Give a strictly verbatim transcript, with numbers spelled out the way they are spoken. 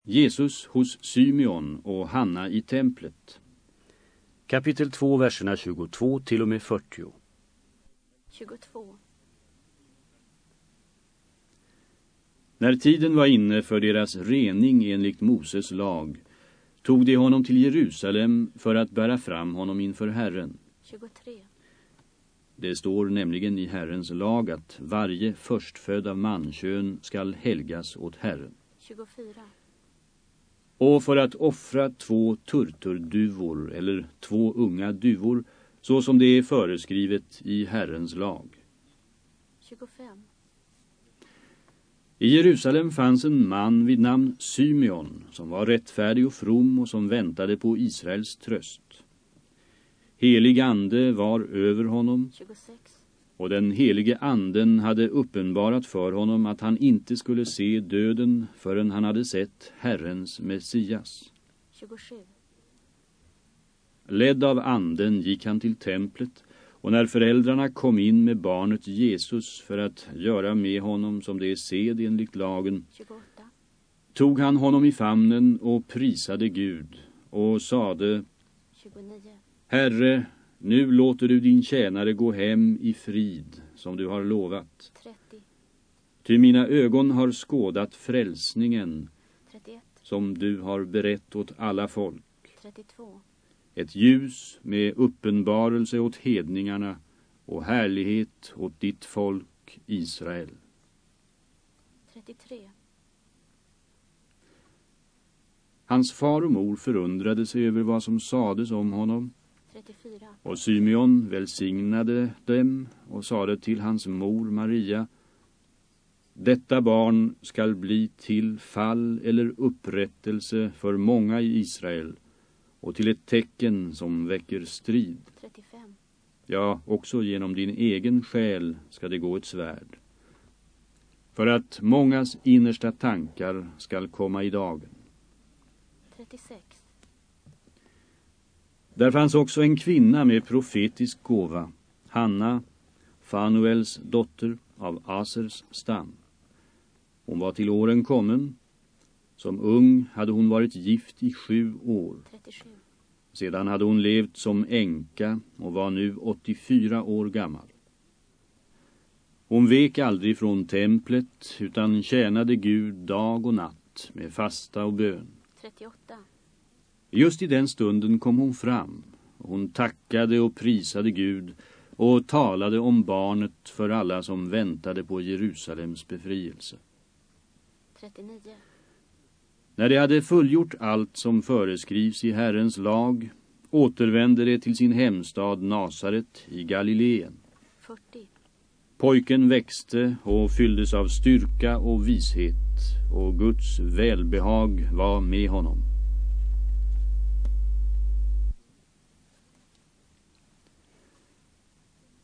Jesus hos Symeon och Hanna i templet. Kapitel två, verserna tjugotvå till och med fyrtio. tjugotvå. När tiden var inne för deras rening enligt Moses lag, tog de honom till Jerusalem för att bära fram honom inför Herren. tjugotre. Det står nämligen i Herrens lag att varje förstfödd av mankön skall helgas åt Herren. tjugofyra. Och för att offra två turturduvor eller två unga duvor, så som det är föreskrivet i Herrens lag. tjugofem. I Jerusalem fanns en man vid namn Symeon som var rättfärdig och from och som väntade på Israels tröst. Helig ande var över honom, tjugosex. och den helige anden hade uppenbarat för honom att han inte skulle se döden förrän han hade sett Herrens Messias. tjugosju. Ledd av anden gick han till templet, och när föräldrarna kom in med barnet Jesus för att göra med honom som det är sed enligt lagen, tjugoåtta. tog han honom i famnen och prisade Gud och sade: tjugonio. Herre, nu låter du din tjänare gå hem i frid som du har lovat. trettio. Ty mina ögon har skådat frälsningen trettioett. som du har berett åt alla folk. trettiotvå. Ett ljus med uppenbarelse åt hedningarna och härlighet åt ditt folk Israel. trettiotre. Hans far och mor förundrade sig över vad som sades om honom. trettiofyra. Och Symeon välsignade dem och sade till hans mor Maria: Detta barn skall bli till fall eller upprättelse för många i Israel och till ett tecken som väcker strid. trettiofem. Ja, också genom din egen själ ska det gå ett svärd. För att mångas innersta tankar skall komma i dagen. trettiosex. Där fanns också en kvinna med profetisk gåva, Hanna, Fanuels dotter av Asers stam. Hon var till åren kommen. Som ung hade hon varit gift i sju år. trettiosju. Sedan hade hon levt som änka och var nu åttiofyra år gammal. Hon vek aldrig från templet utan tjänade Gud dag och natt med fasta och bön. trettioåtta. Just i den stunden kom hon fram, och hon tackade och prisade Gud och talade om barnet för alla som väntade på Jerusalems befrielse. trettionio. När de hade fullgjort allt som föreskrivs i Herrens lag, återvände de till sin hemstad Nasaret i Galileen. fyrtio. Pojken växte och fylldes av styrka och vishet, och Guds välbehag var med honom.